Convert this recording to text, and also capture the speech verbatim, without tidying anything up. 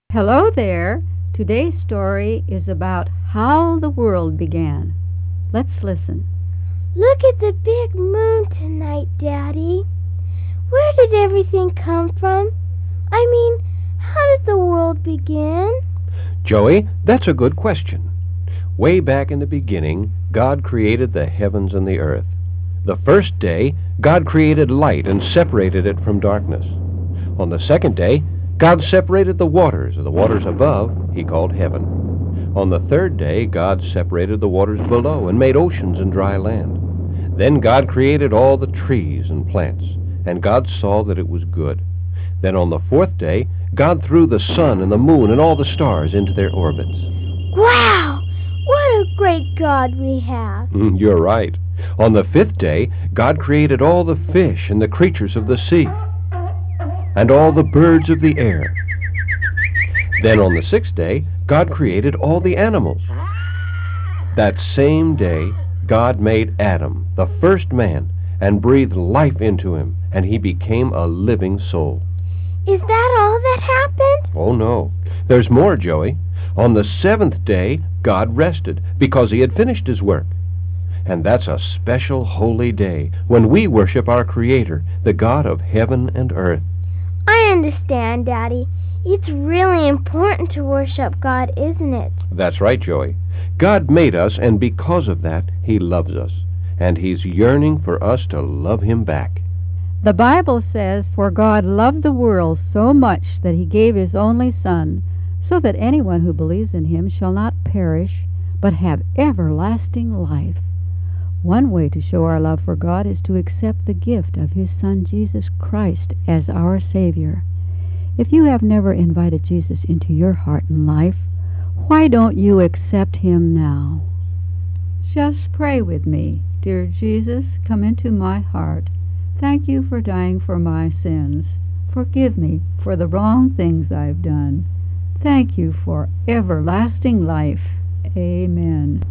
Hello there! Today's story is about how the world began. Let's listen. Look at the big moon tonight, Daddy. Where did everything come from? I mean, how did the world begin? Joey, that's a good question. Way back in the beginning, God created the heavens and the earth. The first day, God created light and separated it from darkness. On the second day, God separated the waters, the waters above he called heaven. On the third day, God separated the waters below and made oceans and dry land. Then God created all the trees and plants, and God saw that it was good. Then on the fourth day, God threw the sun and the moon and all the stars into their orbits. Wow! What a great God we have! Mm, You're right. On the fifth day, God created all the fish and the creatures of the sea, and all the birds of the air. Then on the sixth day, God created all the animals. That same day, God made Adam, the first man, and breathed life into him, and he became a living soul. Is that all that happened? Oh, no. There's more, Joey. On the seventh day, God rested because he had finished his work. And that's a special holy day when we worship our Creator, the God of heaven and earth. I understand, Daddy. It's really important to worship God, isn't it? That's right, Joey. God made us, and because of that, he loves us. And he's yearning for us to love him back. The Bible says, "For God loved the world so much that he gave his only Son, so that anyone who believes in him shall not perish, but have everlasting life." One way to show our love for God is to accept the gift of his Son Jesus Christ as our Savior. If you have never invited Jesus into your heart and life, why don't you accept him now? Just pray with me. Dear Jesus, come into my heart. Thank you for dying for my sins. Forgive me for the wrong things I've done. Thank you for everlasting life. Amen.